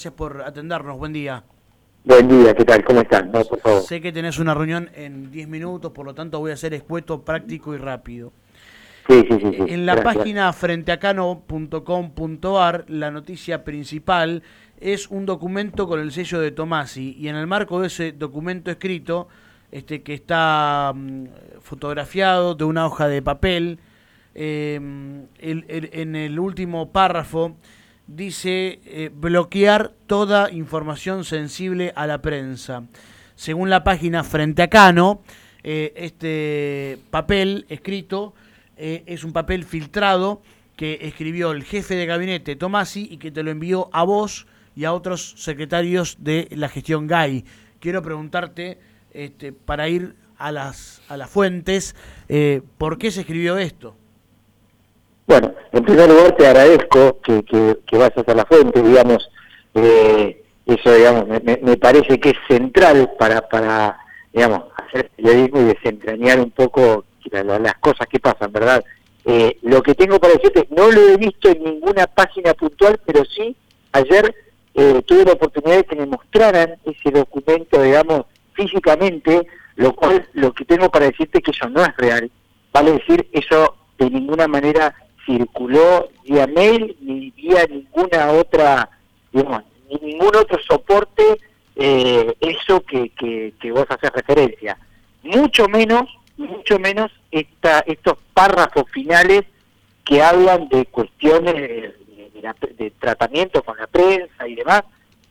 Gracias por atendernos, buen día. Buen día, ¿qué tal? ¿Cómo están? No, por favor. Sé que tenés una reunión en 10 minutos, por lo tanto voy a ser escueto, práctico y rápido. Sí. En la Gracias. página frenteacano.com.ar, la noticia principal es un documento con el sello de Tomasi, y en el marco de ese documento escrito, que está fotografiado de una hoja de papel, en el último párrafo dice bloquear toda información sensible a la prensa. Según la página Frente a Cano, este papel escrito es un papel filtrado que escribió el jefe de gabinete Tomasi y que te lo envió a vos y a otros secretarios de la gestión GAI. Quiero preguntarte, para ir a las fuentes, ¿por qué se escribió esto? Bueno, en primer lugar te agradezco que vayas a la fuente, digamos, eso, digamos, me parece que es central para digamos, hacer periodismo y desentrañar un poco las cosas que pasan, ¿verdad? Lo que tengo para decirte, no lo he visto en ninguna página puntual, pero sí, ayer tuve la oportunidad de que me mostraran ese documento, digamos, físicamente, lo cual, lo que tengo para decirte que eso no es real, vale decir, eso de ninguna manera circuló vía mail ni vía ninguna otra, digamos, ni ningún otro soporte, eso que vos haces referencia. Mucho menos estos párrafos finales que hablan de cuestiones de tratamiento con la prensa y demás.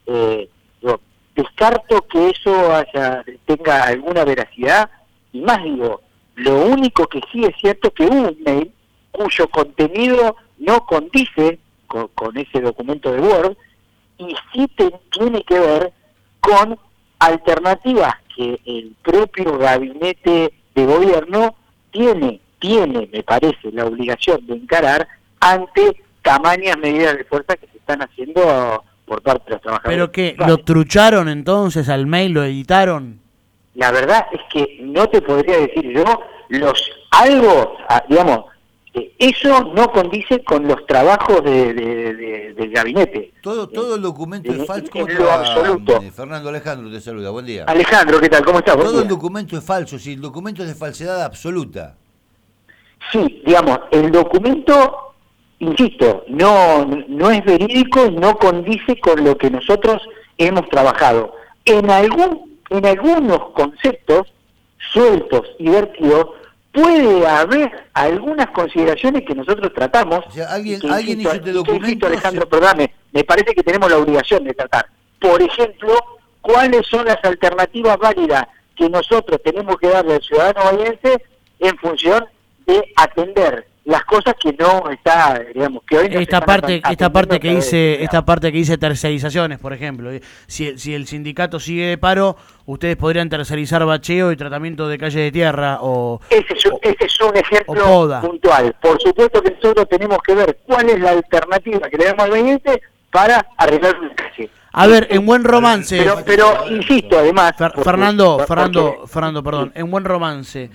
Descarto que eso tenga alguna veracidad, y más digo, lo único que sí es cierto que hubo un mail cuyo contenido no condice con ese documento de Word, y sí tiene que ver con alternativas que el propio gabinete de gobierno tiene, me parece, la obligación de encarar ante tamañas medidas de fuerza que se están haciendo por parte de los trabajadores. ¿Pero qué? ¿Lo trucharon entonces al mail? ¿Lo editaron? La verdad es que no te podría decir yo, digamos, eso no condice con los trabajos del gabinete. Todo el documento es falso. En lo absoluto. Fernando Alejandro te saluda, buen día. Alejandro, ¿qué tal? ¿Cómo estás? Todo el documento es falso, sí, el documento es de falsedad absoluta. Sí, digamos, el documento, insisto, no es verídico, no condice con lo que nosotros hemos trabajado. En algunos conceptos sueltos y vertidos puede haber algunas consideraciones que nosotros tratamos. O sea, alguien hizo este documento. Alejandro, perdóname, me parece que tenemos la obligación de tratar. Por ejemplo, ¿cuáles son las alternativas válidas que nosotros tenemos que darle al ciudadano bahiense en función de atender las cosas que no está, digamos, que hoy no esta parte que dice tercerizaciones, por ejemplo? Si el sindicato sigue de paro, ustedes podrían tercerizar bacheo y tratamiento de calle de tierra ese es un ejemplo puntual. Por supuesto que nosotros tenemos que ver cuál es la alternativa que le damos al bahiense para arreglar una calle. A ver, en buen romance, pero insisto, además, Fernando, perdón, en buen romance,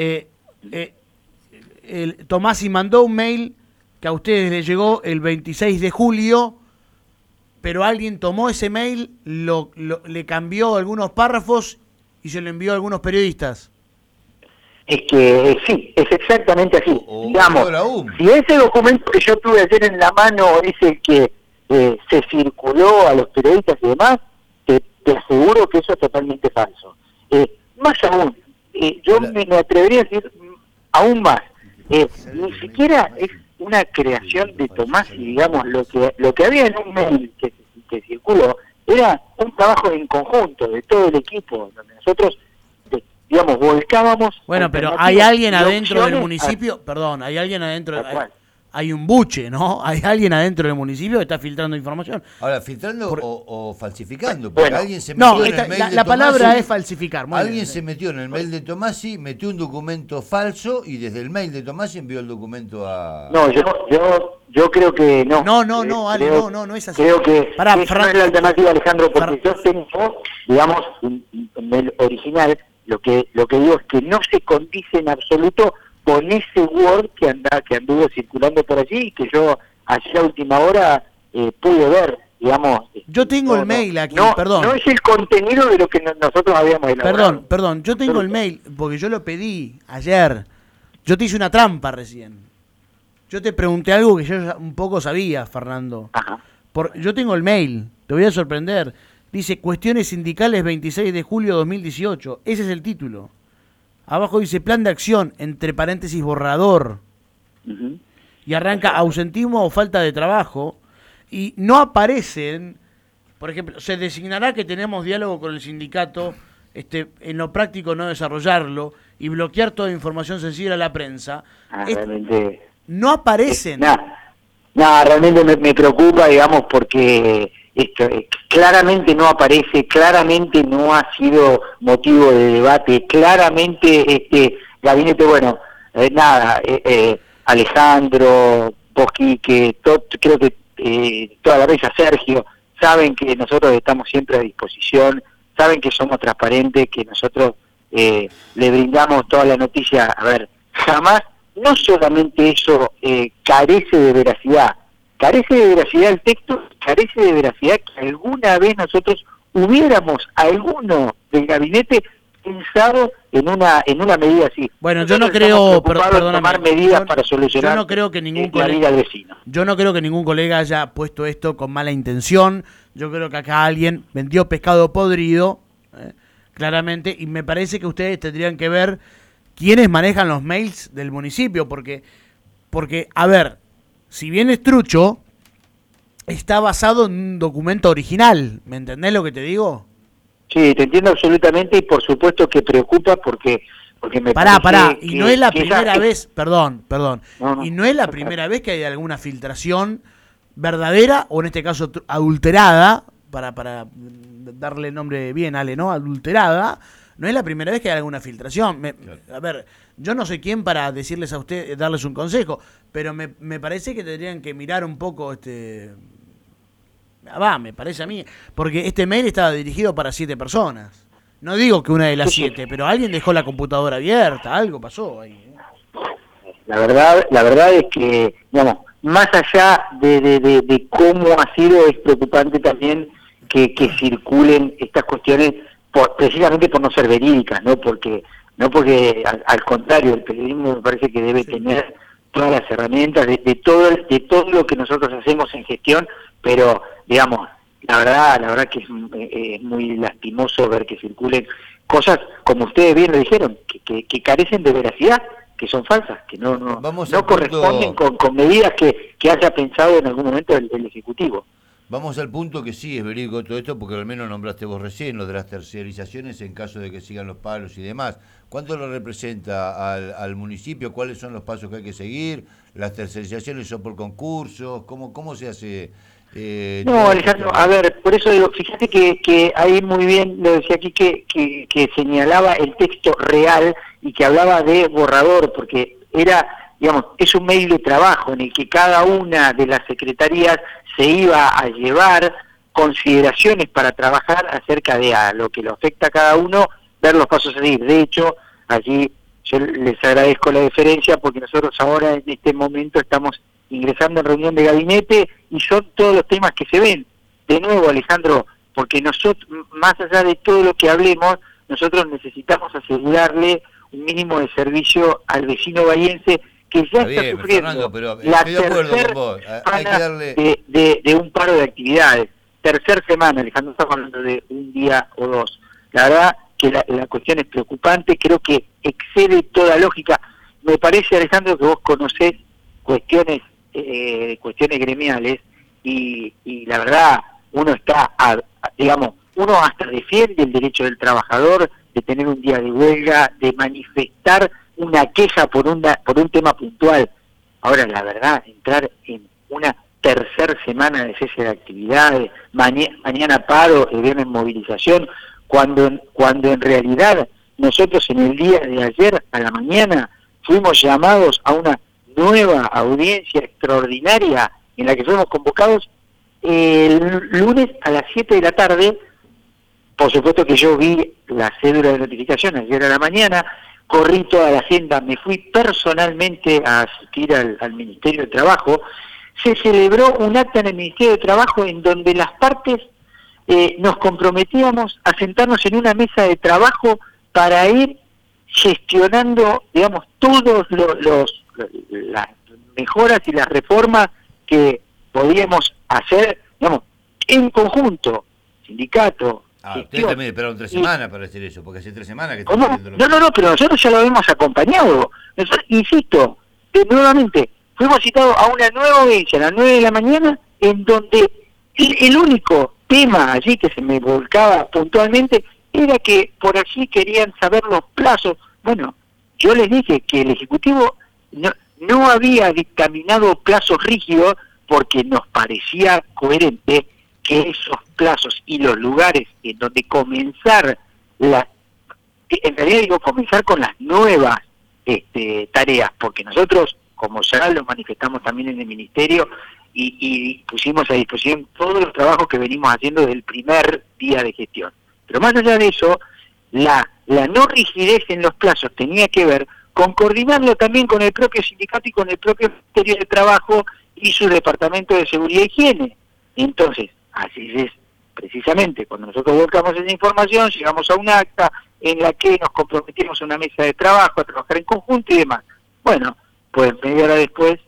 Tomasi mandó un mail que a ustedes les llegó el 26 de julio, pero alguien tomó ese mail, le cambió algunos párrafos y se lo envió a algunos periodistas. Es que sí, es exactamente así. Digamos, si ese documento que yo tuve ayer en la mano es el que se circuló a los periodistas y demás, te aseguro que eso es totalmente falso. Más aún, yo me atrevería a decir aún más. Ni siquiera es una creación de Tomasi, digamos, lo que había en un mail que circuló era un trabajo en conjunto de todo el equipo, donde nosotros, digamos, volcábamos. Bueno, pero hay alguien adentro del municipio, hay un buche, ¿no? Hay alguien adentro del municipio que está filtrando información. Ahora, filtrando o falsificando, porque alguien se metió en el mail de Tomasi. La palabra es falsificar. Alguien se metió en el mail de Tomasi, metió un documento falso y desde el mail de Tomasi envió el documento a... No, yo creo que no. No es así. Creo que esa no es la alternativa, Alejandro, porque yo tengo, digamos, en el original, lo que digo es que no se condice en absoluto con ese Word que anduvo circulando por allí y que yo ayer a última hora pude ver. digamos... Yo tengo el mail aquí, perdón. No es el contenido de lo que nosotros habíamos elaborado. Perdón, yo tengo el mail, porque yo lo pedí ayer. Yo te hice una trampa recién. Yo te pregunté algo que yo un poco sabía, Fernando. Ajá. Yo tengo el mail, te voy a sorprender. Dice, cuestiones sindicales 26 de julio 2018. Ese es el título. Abajo dice, plan de acción, entre paréntesis, borrador. Uh-huh. Y arranca ausentismo o falta de trabajo. Y no aparecen, por ejemplo, se designará que tenemos diálogo con el sindicato, en lo práctico no desarrollarlo y bloquear toda información sensible a la prensa. Realmente... No aparecen. Realmente me preocupa, digamos, porque esto claramente no aparece, claramente no ha sido motivo de debate, claramente este gabinete, bueno, Alejandro, vos, Quique, creo que toda la mesa, Sergio, saben que nosotros estamos siempre a disposición, saben que somos transparentes, que nosotros le brindamos toda la noticia. A ver, jamás, no solamente eso carece de veracidad el texto, carece de veracidad que alguna vez nosotros hubiéramos, alguno del gabinete, pensado en una medida así. Bueno, yo no creo, perdóname, tomar medidas para solucionar yo no creo que ningún la vida del vecino. Yo no creo que ningún colega haya puesto esto con mala intención. Yo creo que acá alguien vendió pescado podrido, claramente, y me parece que ustedes tendrían que ver quiénes manejan los mails del municipio, porque a ver, si bien es trucho, está basado en un documento original. ¿Me entendés lo que te digo? Sí, te entiendo absolutamente y por supuesto que preocupa porque me pará, y no es la primera vez, perdón, no. Y no es la primera vez que hay alguna filtración verdadera, o en este caso adulterada, para darle nombre bien, Ale, ¿no? Adulterada. No es la primera vez que hay alguna filtración. A ver, yo no soy quien para decirles a usted, darles un consejo, pero me parece que tendrían que mirar un poco me parece a mí, porque este mail estaba dirigido para 7 personas. No digo que una de las 7, pero alguien dejó la computadora abierta, algo pasó ahí. La verdad es que, digamos, más allá de cómo ha sido, es preocupante también que circulen estas cuestiones precisamente por no ser verídicas, no porque al contrario, el periodismo me parece que debe tener todas las herramientas de todo lo que nosotros hacemos en gestión, pero digamos, la verdad que es muy lastimoso ver que circulen cosas, como ustedes bien lo dijeron, que carecen de veracidad, que son falsas, que no corresponden con medidas que haya pensado en algún momento el Ejecutivo. Vamos al punto que sí es verídico todo esto, porque al menos nombraste vos recién lo de las terciarizaciones en caso de que sigan los palos y demás. ¿Cuánto lo representa al municipio? ¿Cuáles son los pasos que hay que seguir? ¿Las terciarizaciones son por concursos? ¿Cómo se hace? No, Alejandro, a ver, por eso digo, fíjate que ahí muy bien lo decía aquí que señalaba el texto real y que hablaba de borrador, porque es un mail de trabajo en el que cada una de las secretarías se iba a llevar consideraciones para trabajar acerca de a lo que le afecta a cada uno, ver los pasos a seguir. De hecho, allí yo les agradezco la deferencia porque nosotros ahora en este momento estamos ingresando en reunión de gabinete y son todos los temas que se ven. De nuevo, Alejandro, porque nosotros, más allá de todo lo que hablemos, nosotros necesitamos asegurarle un mínimo de servicio al vecino bahiense que ya está sufriendo, Fernando, la tercera de un paro de actividades. Tercer semana, Alejandro, estamos hablando de un día o dos. La verdad que la cuestión es preocupante, creo que excede toda lógica. Me parece, Alejandro, que vos conocés cuestiones gremiales y la verdad uno está, uno hasta defiende el derecho del trabajador de tener un día de huelga, de manifestar una queja por un tema puntual. Ahora, la verdad, entrar en una tercera semana de cese de actividades, mañana paro, el viernes movilización, cuando en realidad nosotros en el día de ayer a la mañana fuimos llamados a una nueva audiencia extraordinaria en la que fuimos convocados el lunes a las 7 de la tarde. Por supuesto que yo vi la cédula de notificación ayer a la mañana, corrí toda la agenda, me fui personalmente a asistir al Ministerio de Trabajo, se celebró un acta en el Ministerio de Trabajo en donde las partes nos comprometíamos a sentarnos en una mesa de trabajo para ir gestionando, digamos, todos las mejoras y las reformas que podíamos hacer, digamos, en conjunto, sindicato. Ustedes también esperaron 3 semanas para hacer eso, porque hace 3 semanas que ¿Cómo? están haciendo No, pero nosotros ya lo hemos acompañado. Nosotros, insisto, nuevamente, fuimos citados a una nueva audiencia a las 9 de la mañana, en donde el único tema allí que se me volcaba puntualmente era que por allí querían saber los plazos. Bueno, yo les dije que el Ejecutivo no había dictaminado plazos rígidos porque nos parecía coherente que esos plazos y los lugares en donde comenzar en realidad digo comenzar con las nuevas tareas, porque nosotros, como ya lo manifestamos también en el Ministerio, y pusimos a disposición todos los trabajos que venimos haciendo desde el primer día de gestión. Pero más allá de eso, la no rigidez en los plazos tenía que ver con coordinarlo también con el propio sindicato y con el propio Ministerio de Trabajo y su Departamento de Seguridad e Higiene. Entonces, así es precisamente, cuando nosotros volcamos esa información, llegamos a un acta en la que nos comprometimos a una mesa de trabajo, a trabajar en conjunto y demás. Bueno, pues media hora después,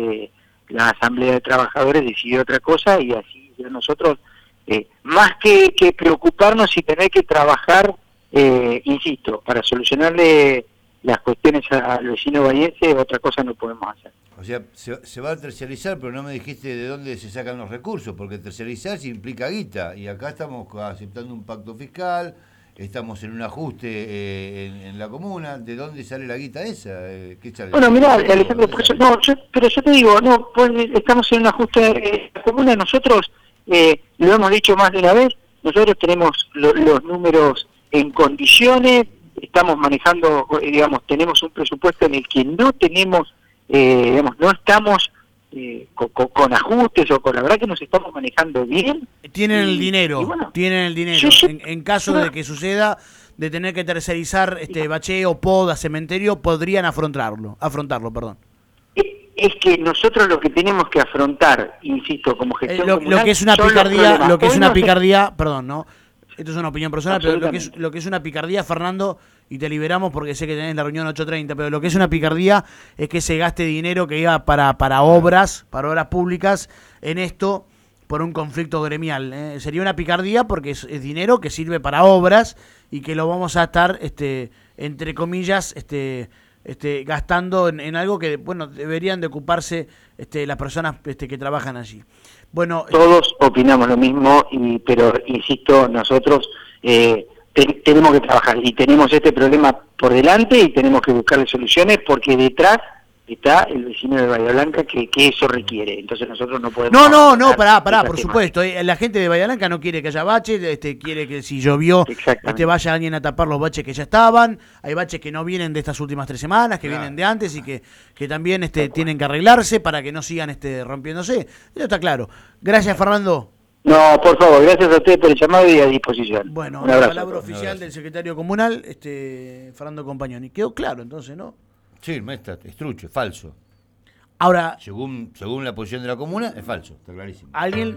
la Asamblea de Trabajadores decidió otra cosa y así ya nosotros, más que preocuparnos y tener que trabajar, insisto, para solucionarle las cuestiones al vecino bahiense, otra cosa no podemos hacer. O sea, se va a terciarizar, pero no me dijiste de dónde se sacan los recursos, porque terciarizar implica guita, y acá estamos aceptando un pacto fiscal, estamos en un ajuste en la comuna. ¿De dónde sale la guita esa? ¿Qué sale? Bueno, mirá, Alejandro, pero yo te digo, pues estamos en un ajuste en la comuna. Nosotros, lo hemos dicho más de una vez, nosotros tenemos los números en condiciones, estamos manejando, digamos, tenemos un presupuesto en el que no tenemos, digamos, no estamos con ajustes o con la verdad que nos estamos manejando bien. Tienen el dinero, bueno, tienen el dinero. En caso de que suceda, de tener que tercerizar bacheo, poda, cementerio, podrían afrontarlo, perdón. Es que nosotros lo que tenemos que afrontar, insisto, como gestión comunal, lo que es una picardía, perdón, ¿no? Esto es una opinión personal, pero lo que es una picardía, Fernando, y te liberamos porque sé que tenés la reunión 8:30, pero lo que es una picardía es que se gaste dinero que iba para obras públicas en esto por un conflicto gremial. Sería una picardía porque es dinero que sirve para obras y que lo vamos a estar, entre comillas, gastando en algo que, bueno, deberían de ocuparse las personas que trabajan allí. Bueno, todos opinamos lo mismo, pero insisto, nosotros tenemos que trabajar y tenemos este problema por delante y tenemos que buscarle soluciones porque detrás está el vecino de Bahía Blanca que eso requiere. Entonces nosotros no podemos... No, pará, por supuesto. La gente de Bahía Blanca no quiere que haya baches, quiere que si llovió vaya alguien a tapar los baches que ya estaban. Hay baches que no vienen de estas últimas 3 semanas, que vienen de antes y que también tienen que arreglarse para que no sigan rompiéndose. Eso está claro. Gracias, Fernando. No, por favor, gracias a usted por el llamado y a disposición. Bueno, la palabra oficial del secretario comunal, Fernando Compagnoni. Quedó claro entonces, ¿no? Sí, es trucho, es falso. Ahora, según la posición de la comuna, es falso, está clarísimo. Alguien